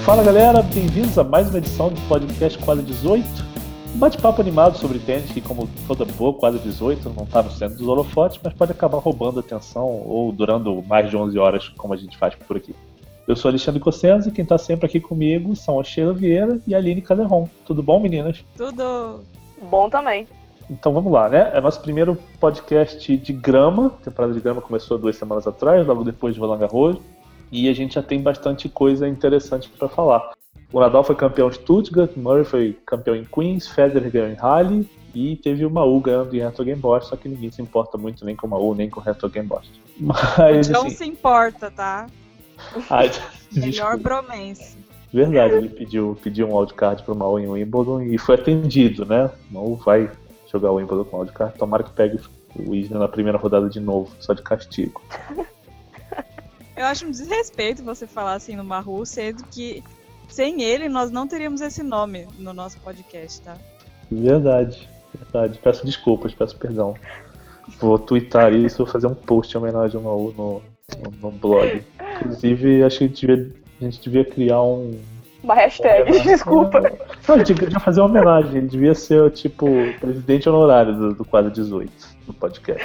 Fala galera, bem-vindos a mais uma edição do podcast Quadra 18. Um bate-papo animado sobre tênis que, como toda boa Quadra 18, não está no centro dos holofotes, mas pode acabar roubando a atenção ou durando mais de 11 horas, como a gente faz por aqui. Eu sou Alexandre Cossenza e quem está sempre aqui comigo são a Sheila Vieira e a Aline Caderron. Tudo bom, meninas? Tudo bom também. Então vamos lá, né? É nosso primeiro podcast de grama. A temporada de grama começou 2 semanas atrás, logo depois de Roland Garros. E a gente já tem bastante coisa interessante para falar. O Nadal foi campeão em Stuttgart, Murray foi campeão em Queens, Federer ganhou em Halle e teve o Maú ganhando em Hertogenbosch, só que ninguém se importa muito nem com o Maú nem com o Hertogenbosch. Mas não assim, se importa, tá? Melhor bromance. Verdade, ele pediu um wildcard pro Maú em Wimbledon e foi atendido, né? O Maú vai jogar o Wimbledon com wildcard, tomara que pegue o Isner na primeira rodada de novo, só de castigo. Eu acho um desrespeito você falar assim no Mahu, sendo que sem ele nós não teríamos esse nome no nosso podcast, tá? Verdade. Peço desculpas, peço perdão. Vou twittar isso, vou fazer um post em homenagem ao Maú no blog. Inclusive, acho que a gente devia criar uma hashtag, desculpa. Não, a gente devia fazer uma homenagem. Ele devia ser, tipo, presidente honorário do quadro 18 do podcast.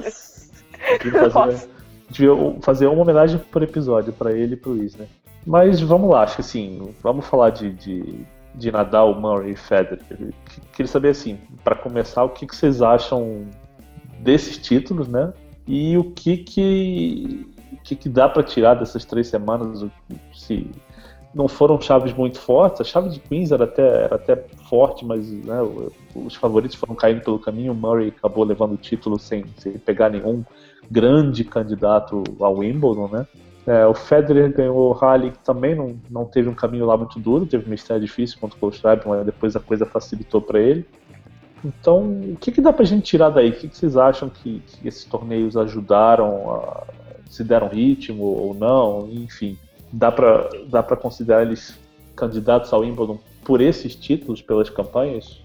Devia fazer uma homenagem por episódio pra ele e pro Isner. Mas vamos lá, acho que assim, vamos falar de Nadal, Murray e Federer. Queria saber, assim, pra começar, o que vocês acham desses títulos, né? E o que dá pra tirar dessas 3 semanas, se não foram chaves muito fortes. A chave de Queens era até forte, mas né, os favoritos foram caindo pelo caminho. O Murray acabou levando o título sem pegar nenhum grande candidato ao Wimbledon, né? O Federer ganhou o Halle, que também não teve um caminho lá muito duro, teve uma estreia difícil contra o Kohlschreiber, mas depois a coisa facilitou para ele. Então, o que dá pra gente tirar daí? O que vocês acham que esses torneios ajudaram, se deram ritmo ou não? Enfim, dá pra considerar eles candidatos ao Wimbledon por esses títulos, pelas campanhas?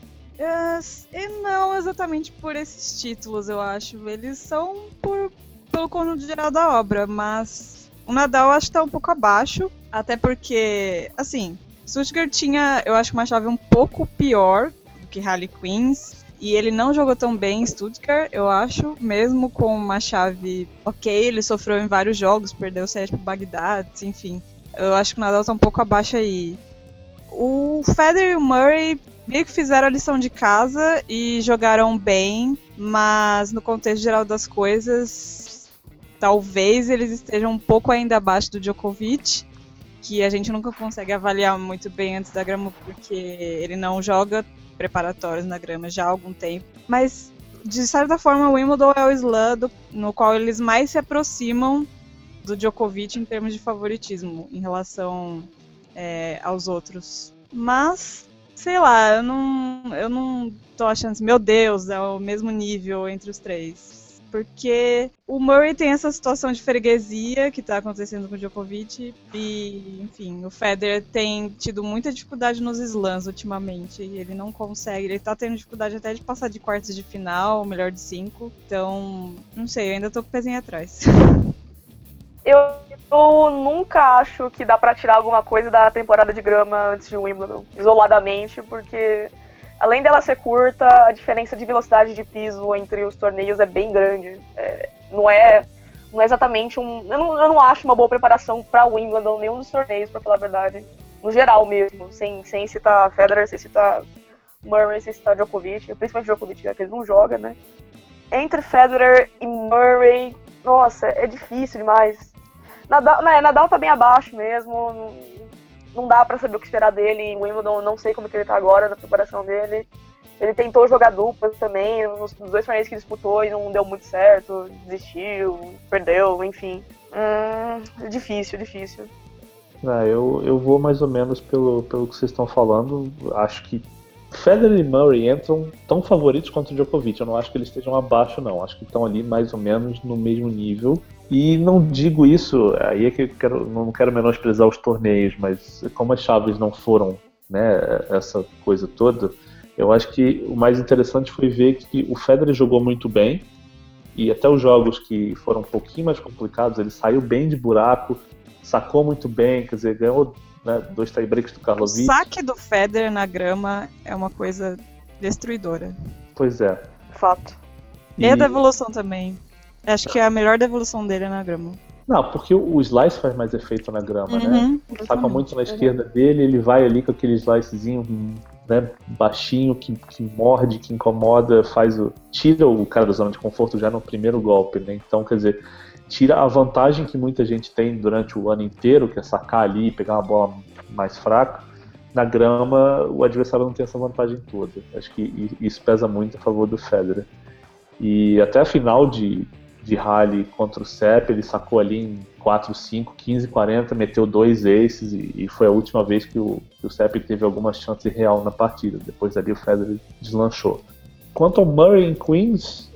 Não exatamente por esses títulos, eu acho. Eles são pelo conjunto geral da obra, mas o Nadal acho que tá um pouco abaixo, até porque, assim, Stuttgart tinha, eu acho, uma chave um pouco pior do que Halle Queens, e ele não jogou tão bem em Stuttgart, eu acho, mesmo com uma chave ok, ele sofreu em vários jogos, perdeu o set pro Bagdad, enfim. Eu acho que o Nadal tá um pouco abaixo aí. O Federer e o Murray meio que fizeram a lição de casa e jogaram bem, mas no contexto geral das coisas, talvez eles estejam um pouco ainda abaixo do Djokovic, que a gente nunca consegue avaliar muito bem antes da grama, porque ele não joga preparatórios na grama já há algum tempo. Mas, de certa forma, o Wimbledon é o slam no qual eles mais se aproximam do Djokovic em termos de favoritismo em relação aos outros. Mas sei lá, eu não tô achando assim, meu Deus, é o mesmo nível entre os 3. Porque o Murray tem essa situação de freguesia que tá acontecendo com o Djokovic e, enfim, o Federer tem tido muita dificuldade nos slams ultimamente. E ele não consegue, ele tá tendo dificuldade até de passar de quartos de final, melhor de 5. Então, não sei, eu ainda tô com o pezinho atrás. Eu nunca acho que dá pra tirar alguma coisa da temporada de grama antes de Wimbledon, isoladamente, porque além dela ser curta, a diferença de velocidade de piso entre os torneios é bem grande. Não é exatamente eu não acho uma boa preparação pra Wimbledon, nenhum dos torneios, pra falar a verdade. No geral mesmo, sem citar Federer, sem citar Murray, sem citar Djokovic, principalmente Djokovic, já que ele não joga, né? Entre Federer e Murray, nossa, é difícil demais. Nadal tá bem abaixo mesmo, não dá pra saber o que esperar dele em Wimbledon, não sei como que ele tá agora na preparação dele. Ele tentou jogar dupla também, nos 2 torneios que disputou e não deu muito certo, desistiu, perdeu, enfim. É difícil. Eu vou mais ou menos pelo que vocês estão falando. Acho que Federer e Murray entram tão favoritos quanto o Djokovic. Eu não acho que eles estejam abaixo, não. Acho que estão ali mais ou menos no mesmo nível. E não digo isso, aí é que não quero menosprezar os torneios, mas como as chaves não foram, né, essa coisa toda, eu acho que o mais interessante foi ver que o Federer jogou muito bem, e até os jogos que foram um pouquinho mais complicados, ele saiu bem de buraco, sacou muito bem, quer dizer, ganhou né, 2 tie-breaks do O Karlovic. saque do Federer na grama é uma coisa destruidora. Pois é. Fato. E a devolução também. Acho que a melhor devolução dele é na grama. Não, porque o slice faz mais efeito na grama, né? Saca muito na esquerda dele, ele vai ali com aquele slicezinho, né, baixinho, que morde, que incomoda, tira o cara da zona de conforto já no primeiro golpe, né? Então, quer dizer, tira a vantagem que muita gente tem durante o ano inteiro, que é sacar ali e pegar uma bola mais fraca. Na grama, o adversário não tem essa vantagem toda. Acho que isso pesa muito a favor do Federer. E até a final de rally contra o Sepp, ele sacou ali em 4-5, 15-40, meteu 2 aces e foi a última vez que o Sepp teve alguma chance real na partida. Depois ali o Federer deslanchou. Quanto ao Murray em Queens,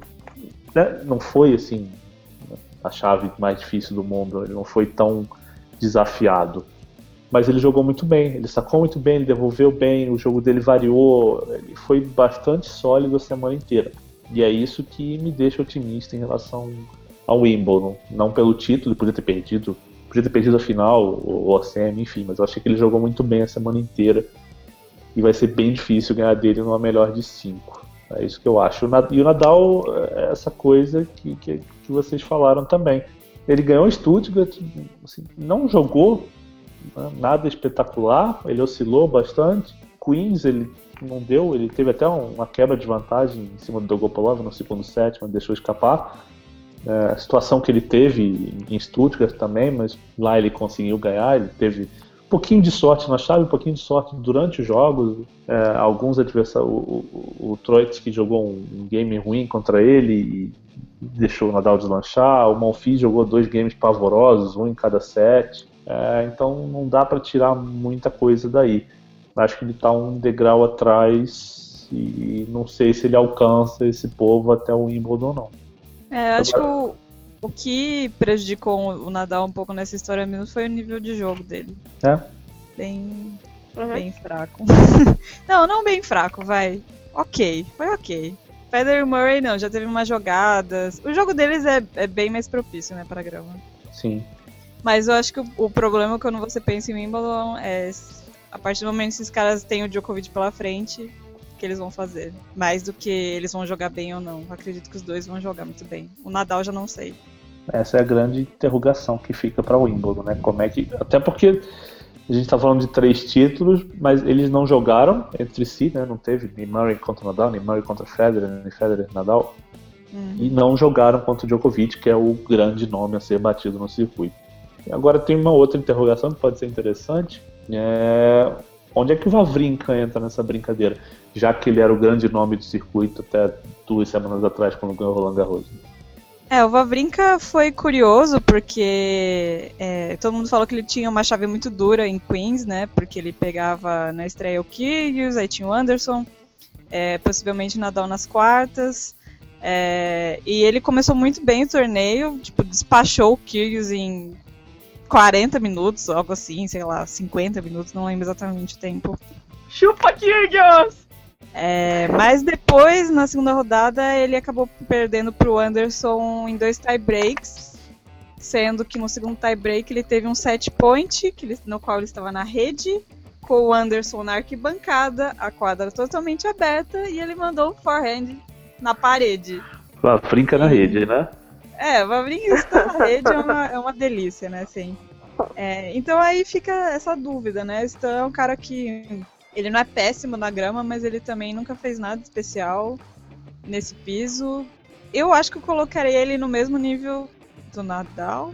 não foi assim a chave mais difícil do mundo, ele não foi tão desafiado. Mas ele jogou muito bem, ele sacou muito bem, ele devolveu bem, o jogo dele variou, ele foi bastante sólido a semana inteira. E é isso que me deixa otimista em relação ao Wimbledon. Não pelo título, ele podia ter perdido a final, ou a semi, enfim, mas eu achei que ele jogou muito bem a semana inteira. E vai ser bem difícil ganhar dele numa melhor de 5. É isso que eu acho. E o Nadal é essa coisa que vocês falaram também. Ele ganhou o Stuttgart, assim, não jogou nada espetacular, ele oscilou bastante. Queens, ele não deu, ele teve até uma quebra de vantagem em cima do Dolgopolov no segundo set, mas deixou escapar. A situação que ele teve em Stuttgart também, mas lá ele conseguiu ganhar, ele teve um pouquinho de sorte na chave, um pouquinho de sorte durante os jogos. Alguns adversários, o Troitsky jogou um game ruim contra ele e deixou o Nadal deslanchar, o Monfils jogou 2 games pavorosos, um em cada set, então não dá para tirar muita coisa daí. Acho que ele está um degrau atrás e não sei se ele alcança esse povo até o Wimbledon ou não. Acho que o que prejudicou o Nadal um pouco nessa história mesmo foi o nível de jogo dele. Bem fraco. Não bem fraco, vai. Foi ok. Federer e Murray não, já teve umas jogadas. O jogo deles é bem mais propício, né, para grama. Sim. Mas eu acho que o problema quando você pensa em Wimbledon é a partir do momento que esses caras têm o Djokovic pela frente, o que eles vão fazer. Mais do que eles vão jogar bem ou não. Eu acredito que os dois vão jogar muito bem. O Nadal já não sei. Essa é a grande interrogação que fica para o Wimbledon, né? Como é que... Até porque a gente está falando de 3 títulos, mas eles não jogaram entre si, né? Não teve nem Murray contra o Nadal, nem Murray contra Federer, nem Federer e Nadal. E não jogaram contra o Djokovic, que é o grande nome a ser batido no circuito. E agora tem uma outra interrogação que pode ser interessante. Onde é que o Wawrinka entra nessa brincadeira? Já que ele era o grande nome do circuito até 2 semanas atrás, quando ganhou o Roland Garros. O Wawrinka foi curioso porque todo mundo falou que ele tinha uma chave muito dura em Queens, né? Porque ele pegava na estreia o Kyrgios, aí tinha o Anderson, possivelmente Nadal nas quartas. E ele começou muito bem o torneio, tipo, despachou o Kyrgios em 40 minutos, algo assim, sei lá, 50 minutos, não lembro exatamente o tempo. Chupa, Kyrgios! Mas depois, na segunda rodada, ele acabou perdendo pro Anderson em 2 tie-breaks, sendo que no segundo tie-break ele teve um set point, no qual ele estava na rede, com o Anderson na arquibancada, a quadra totalmente aberta, e ele mandou o forehand na parede. Wawrinka na rede, né? O Wawrinka está na rede é uma delícia, né, assim. Então aí fica essa dúvida, né? Então é um cara que ele não é péssimo na grama, mas ele também nunca fez nada especial nesse piso. Eu acho que eu colocaria ele no mesmo nível do Nadal.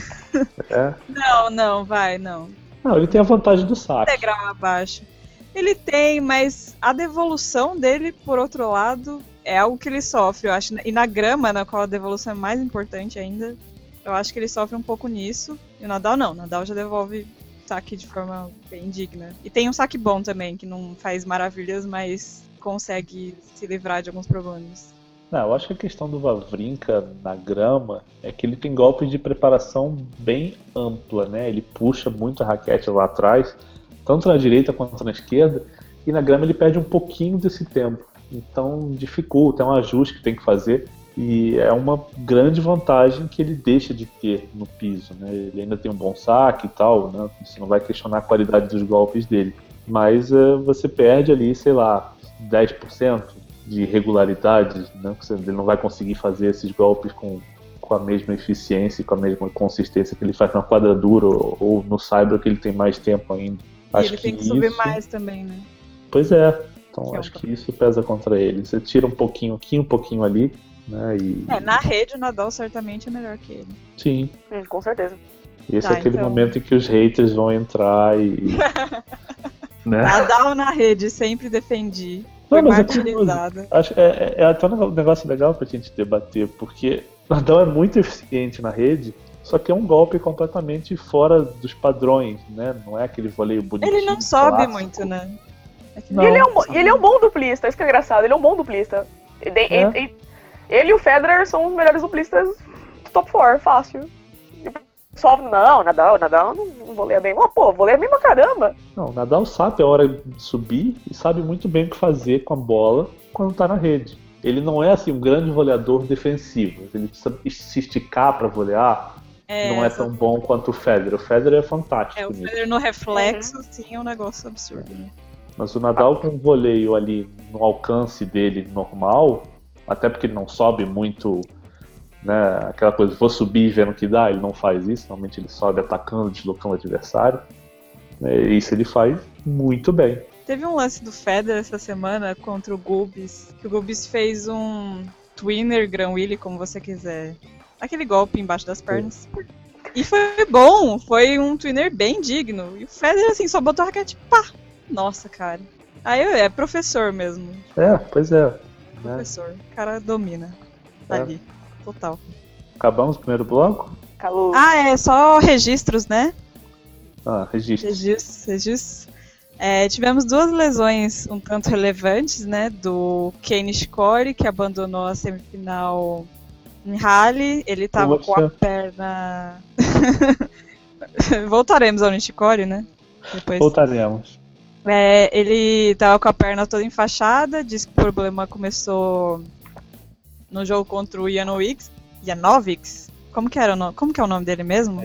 Não. Não, ele tem a vantagem do saque. Degrau abaixo. Ele tem, mas a devolução dele, por outro lado, é algo que ele sofre, eu acho. E na grama, na qual a devolução é mais importante ainda, eu acho que ele sofre um pouco nisso. E o Nadal não. O Nadal já devolve saque de forma bem digna. E tem um saque bom também, que não faz maravilhas, mas consegue se livrar de alguns problemas. Não, eu acho que a questão do Wawrinka na grama é que ele tem golpes de preparação bem ampla, né? Ele puxa muito a raquete lá atrás, tanto na direita quanto na esquerda, e na grama ele perde um pouquinho desse tempo. Então dificulta, é um ajuste que tem que fazer. E é uma grande vantagem que ele deixa de ter no piso, né? Ele ainda tem um bom saque e tal, né? Você não vai questionar a qualidade dos golpes dele. Mas você perde ali, sei lá, 10% de regularidade, né? Ele não vai conseguir fazer esses golpes com a mesma eficiência e com a mesma consistência que ele faz na quadradura ou no Cyber, que ele tem mais tempo ainda. E ele tem que subir mais também, né? Pois é. Então acho que isso pesa contra ele. Você tira um pouquinho aqui, um pouquinho ali, né? Na rede o Nadal certamente é melhor que ele. Sim. Com certeza. Esse é aquele momento em que os haters vão entrar e... né? Nadal na rede, sempre defendi. Foi martirizada. Acho é até um negócio legal pra gente debater, porque Nadal é muito eficiente na rede, só que é um golpe completamente fora dos padrões, né? Não é aquele voleio bonitinho. Ele não sobe muito, né? Ele é um bom duplista, isso que é engraçado, ele é um bom duplista. Ele e o Federer são os melhores duplistas do top 4, fácil. Só, Nadal não voleia bem. Mas, voleia bem pra caramba. Não, Nadal sabe a hora de subir e sabe muito bem o que fazer com a bola quando tá na rede. Ele não é assim um grande voleador defensivo. Ele precisa se esticar pra volear. Não é tão bom quanto o Federer. O Federer é fantástico. O Federer no reflexo, sim, é um negócio absurdo, né? Mas o Nadal com o voleio ali no alcance dele normal, até porque ele não sobe muito, né, aquela coisa, vou subir vendo o que dá, ele não faz isso, normalmente ele sobe atacando, deslocando o adversário. Isso ele faz muito bem. Teve um lance do Federer essa semana contra o Gulbis, que o Gulbis fez um twinner, Grand Willy, como você quiser. Aquele golpe embaixo das pernas. E foi bom, foi um twinner bem digno. E o Federer, assim, só botou a raquete, pá! Nossa, cara. Aí é professor mesmo. Pois é. Professor. O cara domina. Ali. Total. Acabamos o primeiro bloco? Acabou. É só registros, né? Registros. Tivemos 2 lesões um tanto relevantes, né? Do Kei Nishikori, que abandonou a semifinal em Halle. Ele tava com a perna... Voltaremos ao Nishikori, né? Depois... Voltaremos. Ele tava com a perna toda enfaixada, disse que o problema começou no jogo contra o Janovic. Como que é o nome dele mesmo?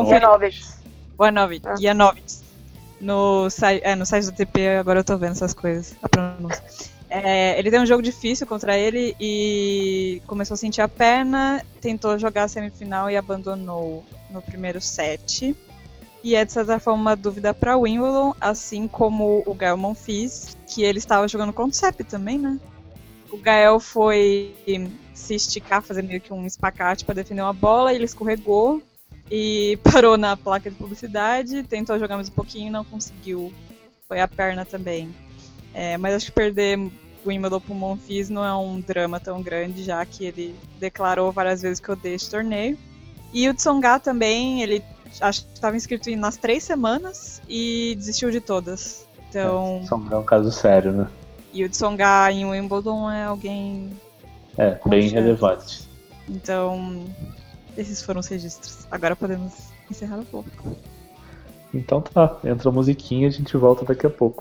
Janovic. No site do TP, agora eu tô vendo essas coisas, a pronúncia. Ele tem um jogo difícil contra ele e começou a sentir a perna, tentou jogar a semifinal e abandonou no primeiro set. E de certa forma uma dúvida para Wimbledon, assim como o Gael Monfils, que ele estava jogando contra o Sepp também, né? O Gael foi se esticar, fazer meio que um espacate para defender uma bola, ele escorregou e parou na placa de publicidade, tentou jogar mais um pouquinho e não conseguiu. Foi a perna também. Mas acho que perder o Wimbledon pro Monfils não é um drama tão grande, já que ele declarou várias vezes que odeia esse torneio. E o Tsonga também, ele acho que estava inscrito nas 3 semanas e desistiu de todas. Então... É um caso sério, né? E o Tsonga em Wimbledon é alguém... bem relevante. Então, esses foram os registros. Agora podemos encerrar o pouco. Então tá, entra a musiquinha e a gente volta daqui a pouco.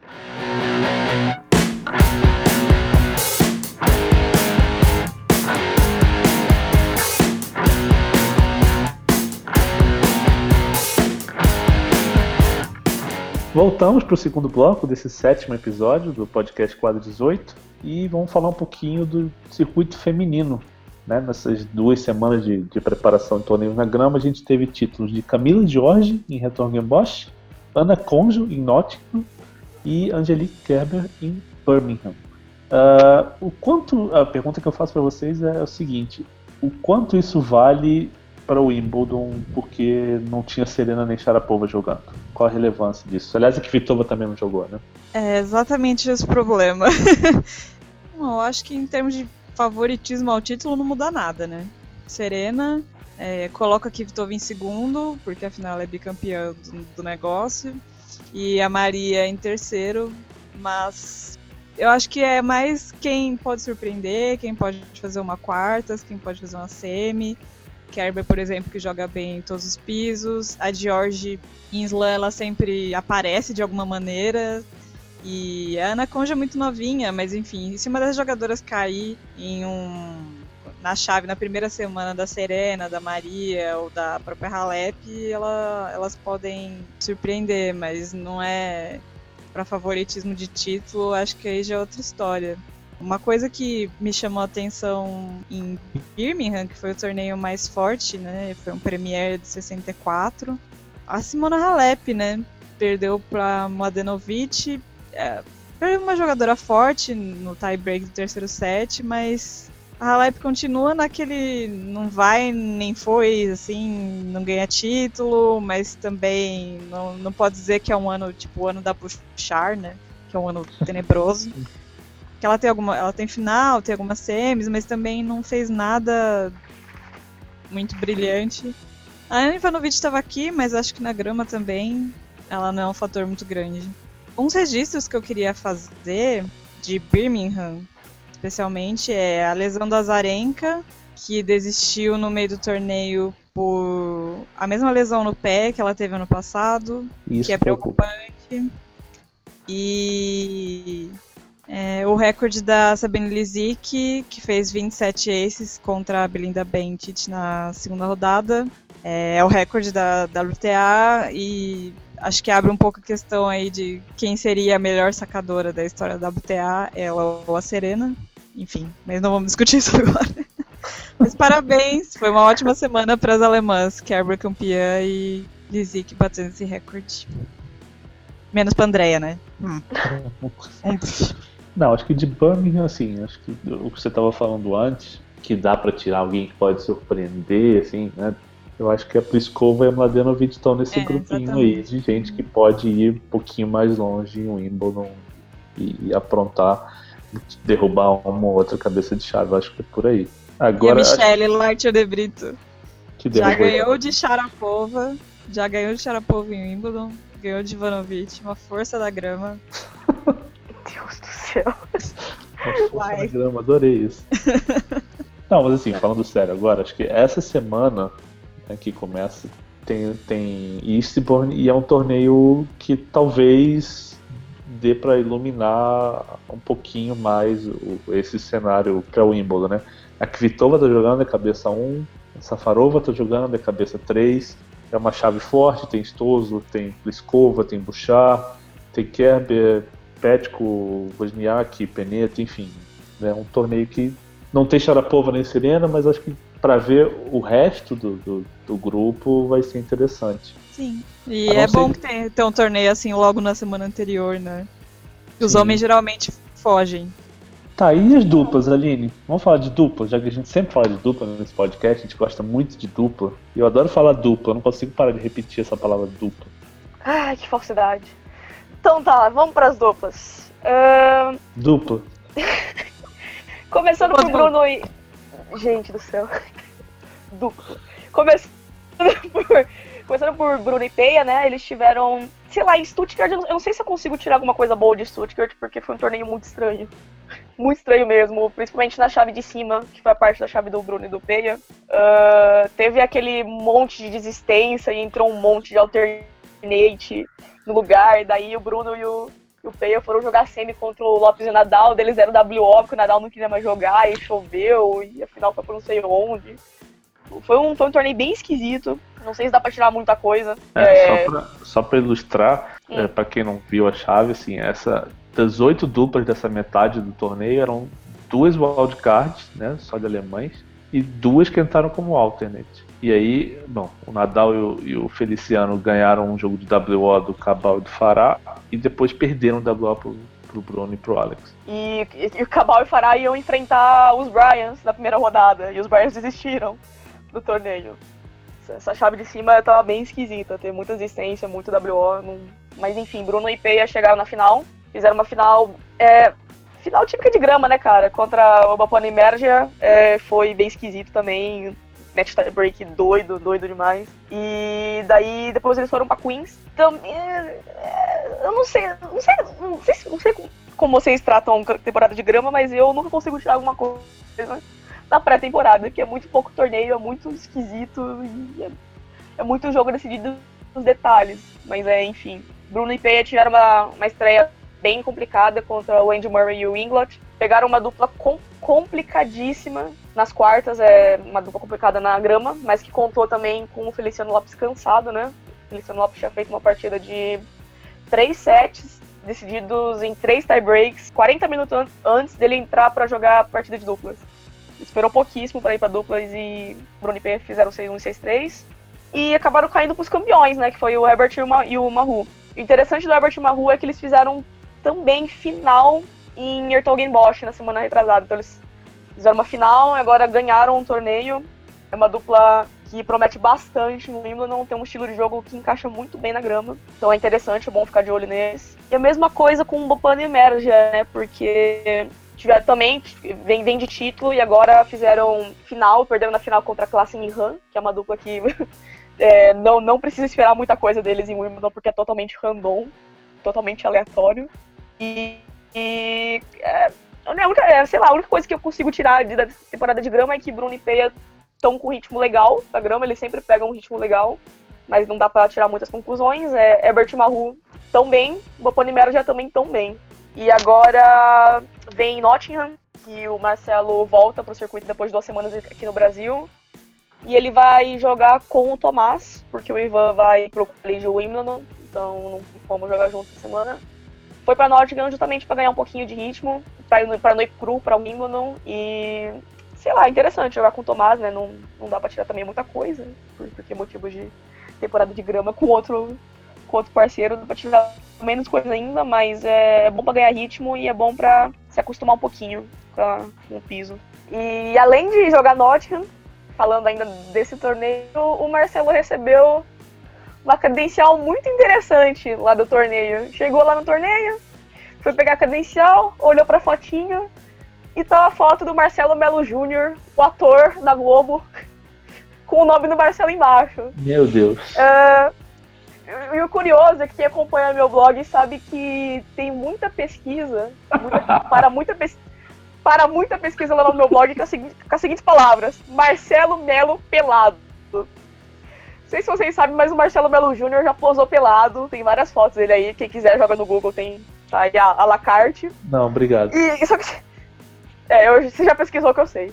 Voltamos para o segundo bloco desse 7º episódio do podcast Quadro 18 e vamos falar um pouquinho do circuito feminino. Né? Nessas 2 semanas de preparação de torneios na grama, a gente teve títulos de Camila Jorge em Hertogenbosch, Ana Konjuh em Nottingham e Angelique Kerber em Birmingham. A pergunta que eu faço para vocês é o seguinte: o quanto isso vale para o Wimbledon, porque não tinha Serena nem Sharapova jogando? Qual a relevância disso? Aliás, a Kvitova também não jogou, né? É exatamente esse problema. Bom, eu acho que em termos de favoritismo ao título não muda nada, né? Serena coloca a Kvitova em segundo, porque afinal ela é bicampeã do negócio, e a Maria em terceiro, mas eu acho que é mais quem pode surpreender, quem pode fazer uma quartas, quem pode fazer uma semi. Kerber, por exemplo, que joga bem em todos os pisos. A George em slam, ela sempre aparece de alguma maneira. E a Ana Konjuh é muito novinha, mas enfim, se uma das jogadoras cair em na chave, na primeira semana da Serena, da Maria ou da própria Halep, elas podem surpreender, mas não é para favoritismo de título, acho que aí já é outra história. Uma coisa que me chamou a atenção em Birmingham, que foi o torneio mais forte, né? Foi um Premier de 64. A Simona Halep, né? Perdeu para Mladenovic. Foi uma jogadora forte no tie-break do terceiro set, mas a Halep continua naquele não vai nem foi, assim, não ganha título, mas também não pode dizer que é um ano, tipo, o ano da Bouchard, né? Que é um ano tenebroso. Que ela tem final, tem algumas semis, mas também não fez nada muito brilhante. A Ana Ivanovic estava aqui, mas acho que na grama também ela não é um fator muito grande. Uns registros que eu queria fazer de Birmingham, especialmente, é a lesão da Azarenka, que desistiu no meio do torneio por a mesma lesão no pé que ela teve ano passado, Isso que é preocupante. E o recorde da Sabine Lisicki, que fez 27 aces contra a Belinda Bencic na segunda rodada. É o recorde da WTA e acho que abre um pouco a questão aí de quem seria a melhor sacadora da história da WTA, ela ou a Serena. Enfim, mas não vamos discutir isso agora. Mas parabéns, foi uma ótima semana para as alemãs, Kerber campeã e Lisicki batendo esse recorde. Menos pra Andrea, né? Não, acho que de Birmingham, assim, acho que o que você estava falando antes, que dá para tirar alguém que pode surpreender, assim, né? Eu acho que a Pliskova e a Mladenovic estão nesse grupinho exatamente. aí de gente que pode ir um pouquinho mais longe em Wimbledon e aprontar, derrubar uma ou outra cabeça de chave. Eu acho que é por aí. Agora, e a Michele Larcher de Brito que já derrubou ganhou de Sharapova em Wimbledon, ganhou de Ivanovic, uma força da grama. Meu Deus do céu. Força na grama, adorei isso. Não, mas assim, falando sério agora, acho que essa semana, né, que começa, tem Eastbourne e é um torneio que talvez dê para iluminar um pouquinho mais esse cenário para o Wimbledon, né? A Kvitova tá jogando, é cabeça 1, a Safarova tá jogando, é cabeça 3, é uma chave forte, tem Stoso, tem Pliskova, tem Bouchard, tem Kerber, Petko, Wozniacki, Pennetta, enfim, é um torneio que não tem Sharapova nem Serena, mas acho que para ver o resto do grupo vai ser interessante. Sim, e é bom que ter um torneio assim logo na semana anterior, né? Os homens geralmente fogem. Tá, e as duplas, Aline? Vamos falar de dupla, já que a gente sempre fala de dupla nesse podcast, a gente gosta muito de dupla. E eu adoro falar dupla, eu não consigo parar de repetir essa palavra dupla. Ai, que falsidade. Então tá, vamos pras duplas. Dupla. Começando por Bruno e... Gente do céu. Dupla. Começando por Bruno e Peia, né? Eles tiveram... Sei lá, em Stuttgart, eu não sei se eu consigo tirar alguma coisa boa de Stuttgart, porque foi um torneio muito estranho. Muito estranho mesmo, principalmente na chave de cima, que foi a parte da chave do Bruno e do Peia. Teve aquele monte de desistência e entrou um monte de alternate no lugar, daí o Bruno e o Peia foram jogar semi contra o Lopes e o Nadal, deles era o WO, porque o Nadal não queria mais jogar, e choveu, e afinal foi pra não sei onde. Foi um torneio bem esquisito, não sei se dá pra tirar muita coisa. Só pra ilustrar, pra quem não viu a chave, assim, das 8 duplas dessa metade do torneio eram 2 wildcards, né, só de alemães, e 2 que entraram como alternate. E aí, bom, o Nadal e o Feliciano ganharam um jogo de WO do Cabal e do Farah, e depois perderam o WO pro Bruno e pro Alex. E o Cabal e o Farah iam enfrentar os Bryans na primeira rodada, e os Bryans desistiram do torneio. Essa chave de cima tava bem esquisita, teve muita resistência, muito WO, mas enfim, Bruno e Peia chegaram na final, fizeram uma final típica de grama, né, cara, contra o Bapana e Mergia, foi bem esquisito também, match tie break doido demais, e daí depois eles foram pra Queens, também, eu não sei como vocês tratam temporada de grama, mas eu nunca consigo tirar alguma coisa na pré-temporada, que é muito pouco torneio, é muito esquisito e é muito jogo decidido nos detalhes. Mas enfim, Bruno e Peia tiveram uma estreia bem complicada contra o Andy Murray e o Inglot. Pegaram uma dupla complicadíssima nas quartas, uma dupla complicada na grama, mas que contou também com o Feliciano Lopes cansado, né? O Feliciano Lopes tinha feito uma partida de 3 sets, decididos em 3 tie-breaks, 40 minutos antes dele entrar para jogar a partida de duplas. Esperou pouquíssimo para ir para duplas e Bruno e P fizeram 6-1 e 6-3. E acabaram caindo para os campeões, né? Que foi o Herbert e o Mahou. O interessante do Herbert e Mahou é que eles fizeram também final em Hertogenbosch na semana retrasada. Então eles fizeram uma final e agora ganharam um torneio. É uma dupla que promete bastante no Wimbledon, tem um estilo de jogo que encaixa muito bem na grama. Então é interessante, é bom ficar de olho neles. E a mesma coisa com o Bopan e Merja, né? Porque também vem de título e agora fizeram final, perderam na final contra a Classe Minhan, que é uma dupla que não precisa esperar muita coisa deles em Wimbledon, porque é totalmente random, totalmente aleatório. A única coisa que eu consigo tirar da temporada de grama é que Bruno e Peia estão com um ritmo legal da grama, eles sempre pegam um ritmo legal, mas não dá pra tirar muitas conclusões. Herbert e Mahou tão bem, Bopan e Merja também tão bem. E agora vem Nottingham, que o Marcelo volta pro circuito depois de 2 semanas aqui no Brasil. E ele vai jogar com o Tomás, porque o Ivan vai pro Colégio Wimbledon, então não vamos jogar junto essa semana. Foi pra Nottingham justamente pra ganhar um pouquinho de ritmo, pra não ir cru pra Wimbledon. E, sei lá, interessante jogar com o Tomás, né? Não dá pra tirar também muita coisa, porque motivos de temporada de grama com outro parceiro, dá pra tirar menos coisa ainda, mas é bom pra ganhar ritmo e é bom pra se acostumar um pouquinho com o piso. E além de jogar Nottingham, falando ainda desse torneio, o Marcelo recebeu uma credencial muito interessante lá do torneio. Chegou lá no torneio, foi pegar a credencial, olhou pra fotinha e tá a foto do Marcelo Melo Jr., o ator da Globo, com o nome do Marcelo embaixo. Meu Deus. E o curioso é que quem acompanha meu blog sabe que tem muita pesquisa, para muita pesquisa lá no meu blog com as seguintes palavras: Marcelo Melo pelado. Não sei se vocês sabem, mas o Marcelo Melo Jr. já posou pelado, tem várias fotos dele aí, quem quiser joga no Google, tem tá aí a la carte. Não, obrigado. Só que você já pesquisou, que eu sei.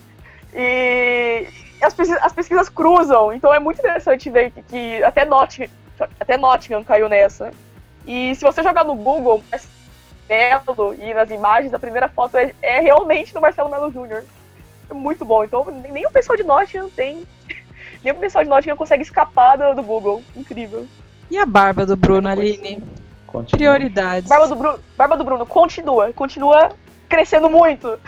E as pesquisas cruzam, então é muito interessante ver que até Nottingham caiu nessa. E se você jogar no Google Marcelo e nas imagens, a primeira foto é realmente do Marcelo Melo Jr. É muito bom. Então nem o pessoal de Nottingham nem o pessoal de Nottingham consegue escapar do Google. Incrível. E a barba do Bruno, Aline? Continua. Prioridades. Barba do Bruno continua crescendo muito.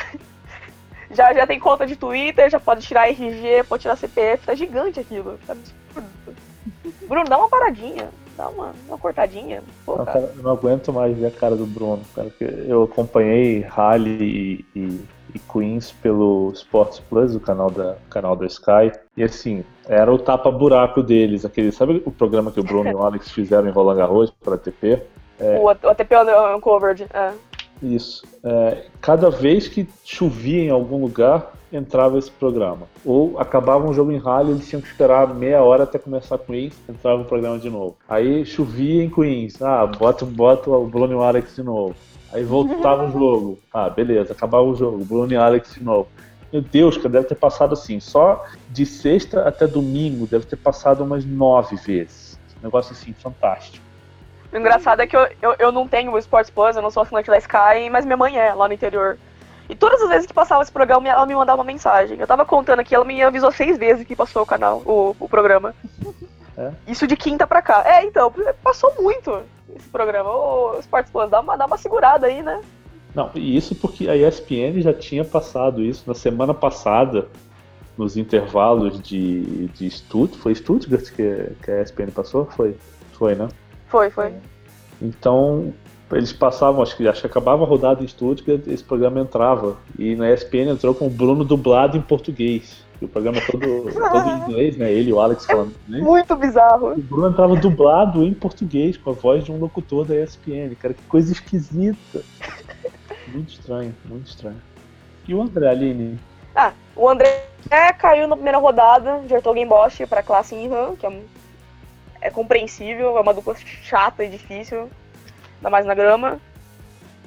Já tem conta de Twitter, já pode tirar RG, pode tirar CPF, tá gigante aquilo. Tá absurdo. Bruno, dá uma paradinha, dá uma cortadinha. Pô, não, cara, eu não aguento mais ver a cara do Bruno, cara, porque eu acompanhei Rally e Queens pelo Sports Plus, o canal da Sky, e assim, era o tapa-buraco deles, sabe o programa que o Bruno e o Alex fizeram em Roland Garros para a ATP? O ATP Uncovered, Isso. Cada vez que chovia em algum lugar, entrava esse programa. Ou acabava um jogo em rally, eles tinham que esperar meia hora até começar Queens, entrava o programa de novo. Aí chovia em Queens, bota o Bruno e o Alex de novo. Aí voltava o jogo, beleza, acabava o jogo, Bruno e Alex de novo. Meu Deus, cara, deve ter passado assim, só de sexta até domingo, deve ter passado umas 9 vezes. Um negócio assim, fantástico. O engraçado é que eu não tenho o Sports Plus, eu não sou assinante da Sky, mas minha mãe é, lá no interior. E todas as vezes que passava esse programa, ela me mandava uma mensagem. Eu tava contando aqui, ela me avisou 6 vezes que passou o canal, o programa. Isso de quinta pra cá. Então, passou muito esse programa. O Sports Plus, dá uma segurada aí, né? Não, e isso porque a ESPN já tinha passado isso na semana passada, nos intervalos de Stuttgart. Foi Stuttgart que a ESPN passou? Foi, né? Foi. Então, eles passavam, acho que acabava a rodada em Stuttgart, esse programa entrava. E na ESPN entrou com o Bruno dublado em português. E o programa todo em inglês, né? Ele e o Alex falando inglês. Muito bizarro. O Bruno entrava dublado em português, com a voz de um locutor da ESPN. Cara, que coisa esquisita. Muito estranho, muito estranho. E o André, Aline? O André caiu na primeira rodada de Hertogenbosch para a classe Inhan, que é compreensível, é uma dupla chata e difícil, ainda mais na grama.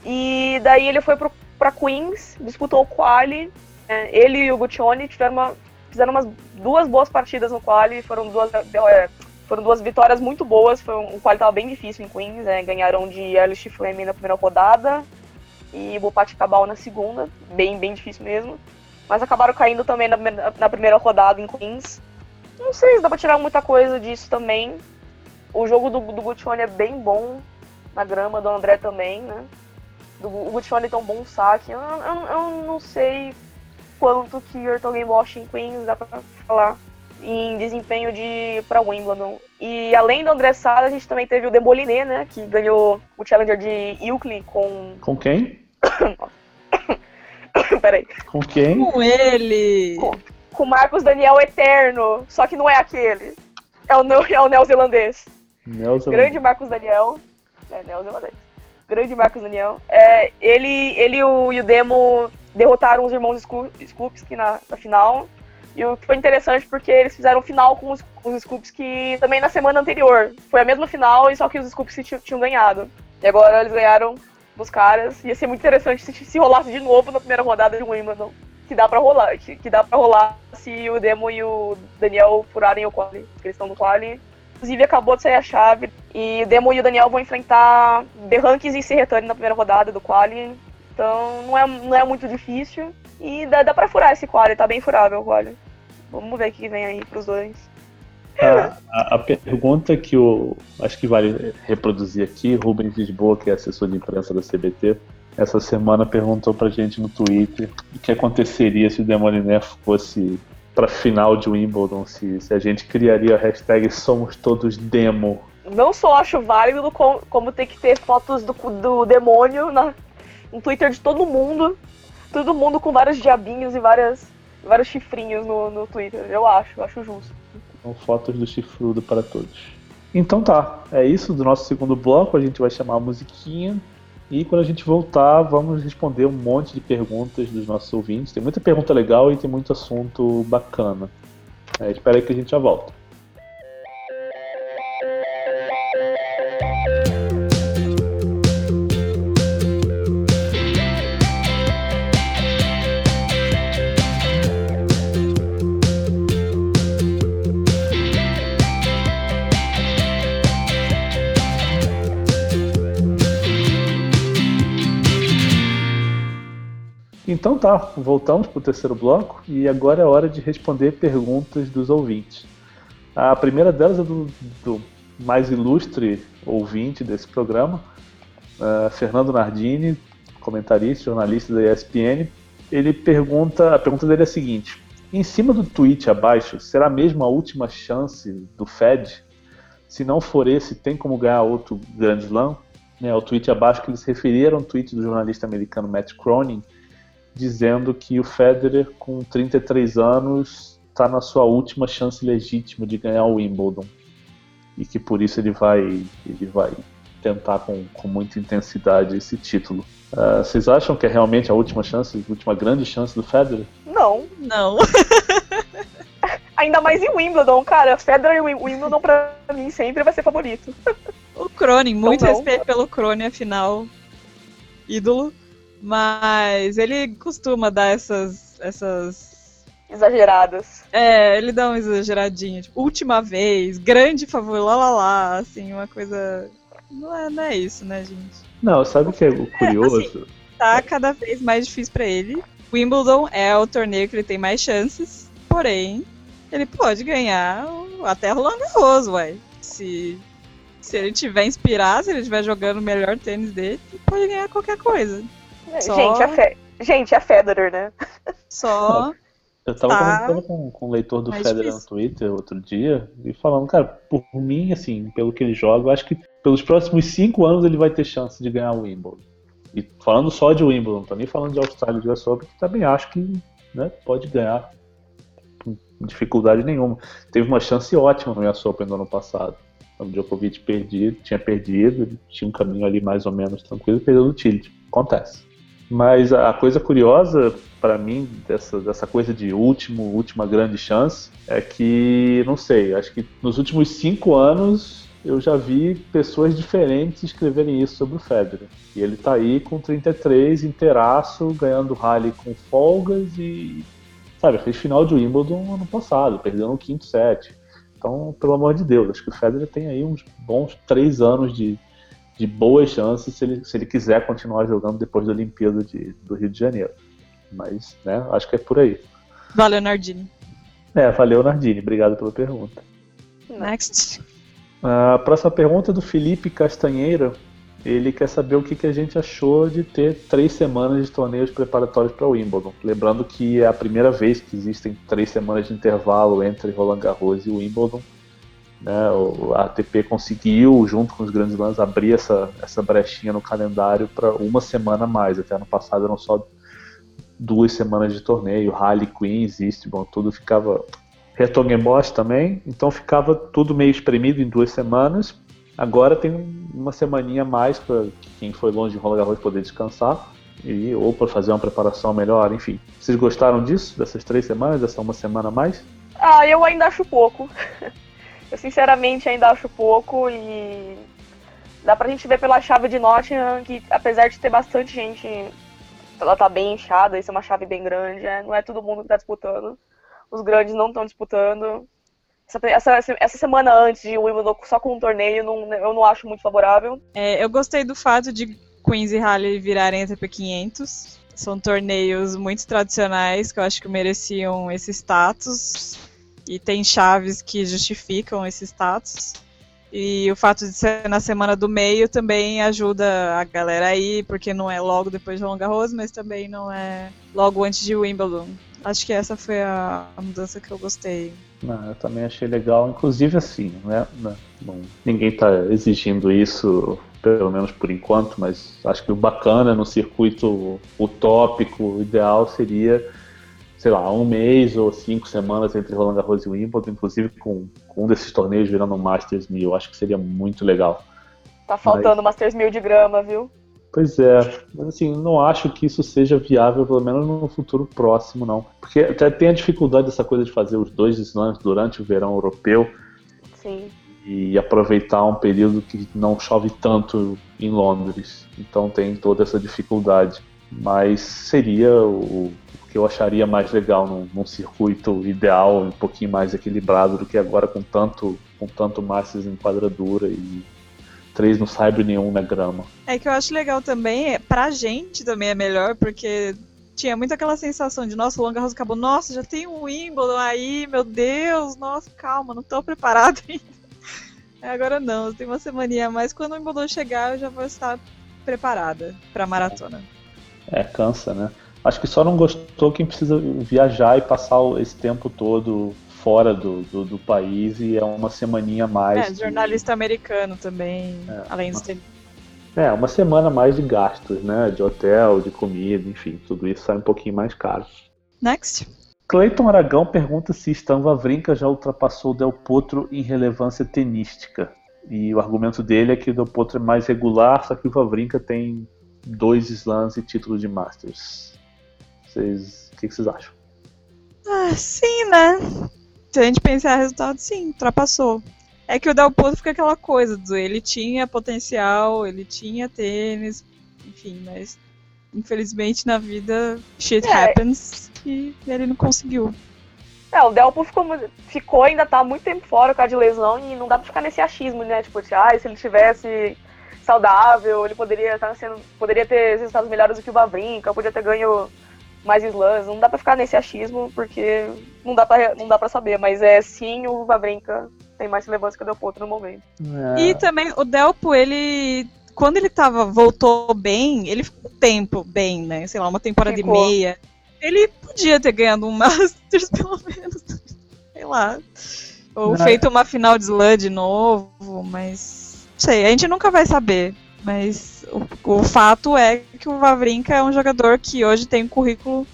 E daí ele foi pra Queens, disputou o quali. Ele e o Guccione fizeram umas 2 boas partidas no quali, foram duas vitórias muito boas. O quali estava bem difícil em Queens, ganharam de Eilish Fleming na primeira rodada e Bopati Cabal na segunda, bem difícil mesmo. Mas acabaram caindo também na primeira rodada em Queens. Não sei se dá pra tirar muita coisa disso também. O jogo do Guccione é bem bom na grama, do André também, né? O Guccione tem um bom saque. Eu não sei quanto que Ayrton Game Wash em Queens dá pra falar em desempenho pra Wimbledon. E além do André Sala, a gente também teve o Demoliné, né? Que ganhou o Challenger de Ilkley com... Com quem? Peraí. Com quem? Com ele! Com o Marcos Daniel Eterno, só que não é aquele. É o neozelandês. Grande Marcos Daniel. Neozelandês. Grande Marcos Daniel. Ele e o Demo derrotaram os irmãos Skupski na final. E o que foi interessante porque eles fizeram final com os Skupski também na semana anterior. Foi a mesma final, só que os Skupski tinham ganhado. E agora eles ganharam dos caras. Ia ser muito interessante se rolasse de novo na primeira rodada de Wimbledon. Que dá pra rolar se o Demo e o Daniel furarem o quali, porque eles estão no quali. Inclusive acabou de sair a chave e o Demo e o Daniel vão enfrentar Berranques e Serretani na primeira rodada do quali. Então não é muito difícil e dá pra furar esse quali, tá bem furável o quali. Vamos ver o que vem aí pros dois. A pergunta que eu acho que vale reproduzir aqui, Rubens Lisboa, que é assessor de imprensa da CBT, essa semana perguntou pra gente no Twitter o que aconteceria se o Demoliné fosse pra final de Wimbledon, se a gente criaria a hashtag Somos Todos Demo. Não só acho válido, como tem que ter fotos do demônio no Twitter de todo mundo com vários diabinhos e vários chifrinhos no Twitter. Eu acho justo. São fotos do chifrudo para todos. Então tá, é isso do nosso segundo bloco, a gente vai chamar a musiquinha. E quando a gente voltar, vamos responder um monte de perguntas dos nossos ouvintes. Tem muita pergunta legal e tem muito assunto bacana. Espera aí que a gente já volta. Então tá, voltamos para o terceiro bloco e agora é hora de responder perguntas dos ouvintes. A primeira delas é do mais ilustre ouvinte desse programa, Fernando Nardini, comentarista, jornalista da ESPN. A pergunta dele é a seguinte: em cima do tweet abaixo, será mesmo a última chance do Fed? Se não for esse, tem como ganhar outro Grand Slam? O tweet abaixo que eles referiram ao tweet do jornalista americano Matt Cronin, dizendo que o Federer, com 33 anos, está na sua última chance legítima de ganhar o Wimbledon. E que por isso ele vai tentar com muita intensidade esse título. Vocês acham que é realmente a última grande chance do Federer? Não. Não. Ainda mais em Wimbledon, cara. Federer e Wimbledon pra mim sempre vai ser favorito. O Cronin, muito Então, respeito pelo Cronin, afinal, ídolo. Mas ele costuma dar essas... Exageradas. Ele dá uma exageradinha, tipo, última vez, grande favor, lá, assim, uma coisa... Não é isso, né, gente? Não, sabe o que é o curioso? Assim, tá cada vez mais difícil pra ele. Wimbledon é o torneio que ele tem mais chances, porém, ele pode ganhar até Roland Garros, uai. Se ele tiver inspirado, se ele estiver jogando o melhor tênis dele, ele pode ganhar qualquer coisa. Só... Gente, é Federer, né? Só... Eu tava comentando com um leitor do Federer difícil. no Twitter outro dia, e falando, cara, por mim, assim, pelo que ele joga, eu acho que pelos próximos 5 anos ele vai ter chance de ganhar o Wimbledon. E falando só de Wimbledon, não tô nem falando de Austrália e de US Open, que também acho que, né, pode ganhar com dificuldade nenhuma. Teve uma chance ótima no US Open do ano passado. O Djokovic tinha perdido, ele tinha um caminho ali mais ou menos tranquilo, e perdeu no Tillich. Acontece. Mas a coisa curiosa para mim dessa coisa de última grande chance é que, não sei, acho que nos últimos 5 anos eu já vi pessoas diferentes escreverem isso sobre o Federer. E ele tá aí com 33, inteiraço, ganhando rally com folgas e, sabe, fez final de Wimbledon ano passado, perdeu no quinto set. Então, pelo amor de Deus, acho que o Federer tem aí uns bons 3 anos de boas chances se ele quiser continuar jogando depois da Olimpíada do Rio de Janeiro. Mas, né, acho que é por aí. Valeu, Nardini. Valeu, Nardini. Obrigado pela pergunta. Next. A próxima pergunta é do Felipe Castanheira. Ele quer saber o que a gente achou de ter 3 semanas de torneios preparatórios para o Wimbledon. Lembrando que é a primeira vez que existem 3 semanas de intervalo entre Roland Garros e o Wimbledon. Né, a ATP conseguiu, junto com os grandes lãs, abrir essa brechinha no calendário para uma semana a mais. Até ano passado eram só 2 semanas de torneio. Rally, Queens, Eastbourne, tudo ficava... Hertogenbosch também, então ficava tudo meio espremido em 2 semanas. Agora tem uma semaninha a mais para quem foi longe de Roland Garros poder descansar ou para fazer uma preparação melhor, enfim. Vocês gostaram disso, dessas 3 semanas, dessa uma semana a mais? Eu ainda acho pouco. Eu sinceramente ainda acho pouco e dá pra gente ver pela chave de Nottingham que apesar de ter bastante gente, ela tá bem inchada, isso é uma chave bem grande, não é todo mundo que tá disputando. Os grandes não estão disputando. Essa semana antes de Wimbledon só com um torneio, eu não acho muito favorável. Eu gostei do fato de Queens e Rally virarem ATP 500. São torneios muito tradicionais que eu acho que mereciam esse status. E tem chaves que justificam esse status. E o fato de ser na semana do meio também ajuda a galera aí, porque não é logo depois de Roland Garros, mas também não é logo antes de Wimbledon. Acho que essa foi a mudança que eu gostei. Eu também achei legal, inclusive assim, né? Ninguém está exigindo isso, pelo menos por enquanto, mas acho que o bacana no circuito utópico, o ideal seria, sei lá, 1 mês ou 5 semanas entre Roland Garros e Wimbledon, inclusive com um desses torneios virando um Masters 1000, acho que seria muito legal. Tá faltando Masters 1000 de grama, viu? Pois é, mas assim, não acho que isso seja viável, pelo menos no futuro próximo, não. Porque até tem a dificuldade dessa coisa de fazer os 2 slams durante o verão europeu. Sim. E aproveitar um período que não chove tanto em Londres. Então tem toda essa dificuldade. Mas seria o que eu acharia mais legal num circuito ideal, um pouquinho mais equilibrado do que agora com tanto Masters em quadradura e 3 no saibro e nenhum na grama. É que eu acho legal também, pra gente também é melhor, porque tinha muito aquela sensação de, nossa, o Roland Garros acabou, nossa, já tem um Wimbledon aí, meu Deus, nossa, calma, não tô preparado ainda. Agora não, tem uma semaninha a mais, quando o Wimbledon chegar eu já vou estar preparada pra maratona. Cansa, né? Acho que só não gostou quem precisa viajar e passar esse tempo todo fora do país e é uma semaninha a mais. Jornalista americano também, além de ter... uma semana a mais de gastos, né? De hotel, de comida, enfim, tudo isso sai um pouquinho mais caro. Next. Cleiton Aragão pergunta se Stan Wawrinka já ultrapassou o Del Potro em relevância tenística. E o argumento dele é que o Del Potro é mais regular, só que o Wawrinka tem 2 slams e títulos de Masters. O que vocês acham? Sim, né? Se a gente pensar em resultado, sim, ultrapassou. É que o Del Potro fica aquela coisa, ele tinha potencial, ele tinha tênis, enfim, mas infelizmente na vida shit happens e ele não conseguiu. O Del Potro ficou, ainda tá há muito tempo fora com a de lesão e não dá pra ficar nesse achismo, né? Tipo, se ele tivesse saudável, ele poderia ter resultados melhores do que o Wawrinka, podia ter ganho mais slams, não dá pra ficar nesse achismo, porque não dá pra saber, mas sim, o Wawrinka tem mais relevância que o Del Potro no momento. E também o Delpo, quando ele voltou bem, ele ficou um tempo bem, né, sei lá, uma temporada e meia, ele podia ter ganhado um Masters pelo menos, sei lá, ou feito uma final de slam de novo, mas não sei, a gente nunca vai saber. Mas o fato é que o Wawrinka é um jogador que hoje tem um currículo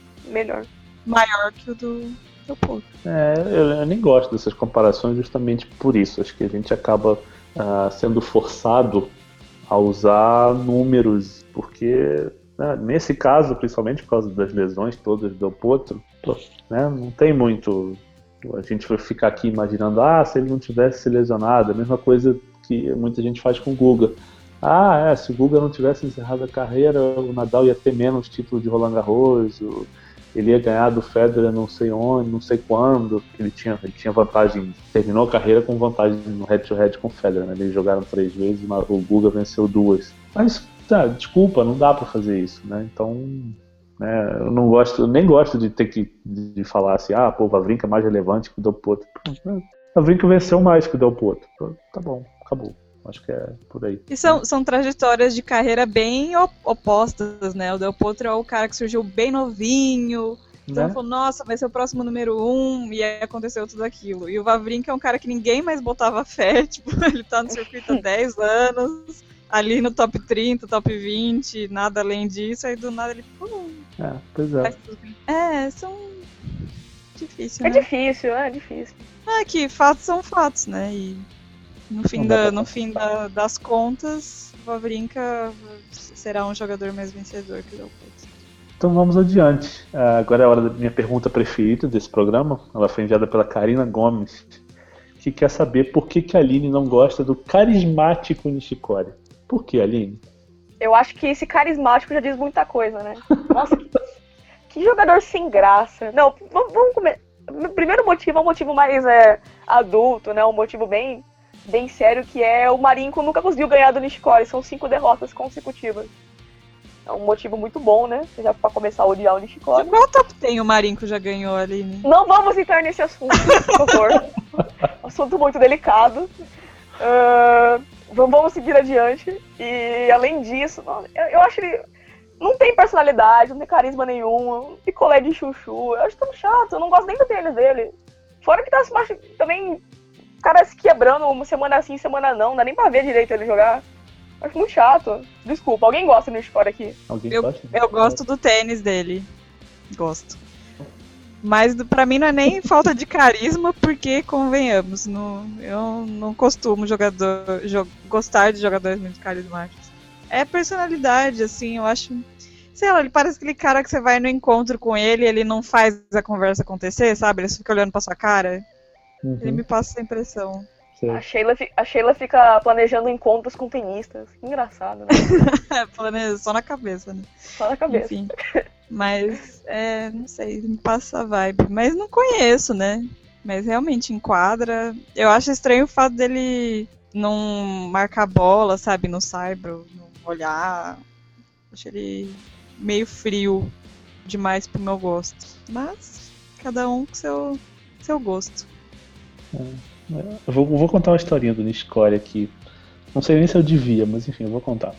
maior que o do Potro. Eu nem gosto dessas comparações justamente por isso. Acho que a gente acaba sendo forçado a usar números, porque nesse caso, principalmente por causa das lesões todas do Potro, né, não tem muito A gente vai ficar aqui imaginando, se ele não tivesse se lesionado, a mesma coisa que muita gente faz com o Guga. Se o Guga não tivesse encerrado a carreira, o Nadal ia ter menos título de Roland Garros, ele ia ganhar do Federer não sei onde, não sei quando, ele tinha vantagem, terminou a carreira com vantagem no head-to-head com o Federer, né? Eles jogaram 3 vezes, o Guga venceu 2. Mas, desculpa, não dá pra fazer isso, né? Então, né, eu nem gosto de ter de falar assim, o Wawrinka é mais relevante que o Del Potro. O Wawrinka venceu mais que o Del Potro. Tá bom, acabou. Acho que é por aí. E são trajetórias de carreira bem opostas, né? O Del Potro é o cara que surgiu bem novinho, então falou, nossa, vai ser o próximo número 1, e aí aconteceu tudo aquilo. E o Wawrinka é um cara que ninguém mais botava fé, tipo, ele tá no circuito há 10 anos, ali no top 30, top 20, nada além disso, aí do nada ele... pois é. São... Difícil, né? É difícil. É que fatos são fatos, né? E no fim das contas, o Wawrinka será um jogador mais vencedor que o Del Potro. Então vamos adiante. Agora é a hora da minha pergunta preferida desse programa. Ela foi enviada pela Karina Gomes, que quer saber por que a Aline não gosta do carismático Nishikori. Por que, Aline? Eu acho que esse carismático já diz muita coisa, né? Nossa, que jogador sem graça. Não, vamos começar. O primeiro motivo é um motivo mais adulto, né? Um motivo bem sério, que é o Marinko nunca conseguiu ganhar do Nishikori. São 5 derrotas consecutivas. É um motivo muito bom, né? Já pra começar a odiar o Nishikori. De qual top 10 o Marinko já ganhou, Aline? Não vamos entrar nesse assunto, por favor. Assunto muito delicado. Vamos seguir adiante. E além disso, eu acho que ele não tem personalidade, não tem carisma nenhum, picolé de chuchu. Eu acho tão chato, eu não gosto nem do tênis dele. Fora que tá se também, o cara se quebrando uma semana sim, semana não dá nem pra ver direito ele jogar. Acho muito chato. Desculpa, alguém gosta do Nishikori aqui? Eu gosto do tênis dele. Gosto. Mas pra mim não é nem falta de carisma, porque, convenhamos, eu não costumo gostar de jogadores muito carismáticos. É personalidade, assim, eu acho... Sei lá, ele parece aquele cara que você vai no encontro com ele não faz a conversa acontecer, sabe? Ele fica olhando pra sua cara. Uhum. Ele me passa essa impressão. A Sheila fica planejando encontros com tenistas. Que engraçado, né? Planeja só na cabeça, né? Só na cabeça. Enfim. Mas, não sei, me passa a vibe. Mas não conheço, né? Mas realmente enquadra. Eu acho estranho o fato dele não marcar bola, sabe? No saibro, não olhar. Acho ele meio frio demais pro meu gosto. Mas, cada um com seu gosto. Eu vou contar uma historinha do Nishikori aqui. Não sei nem se eu devia, mas enfim, eu vou contar.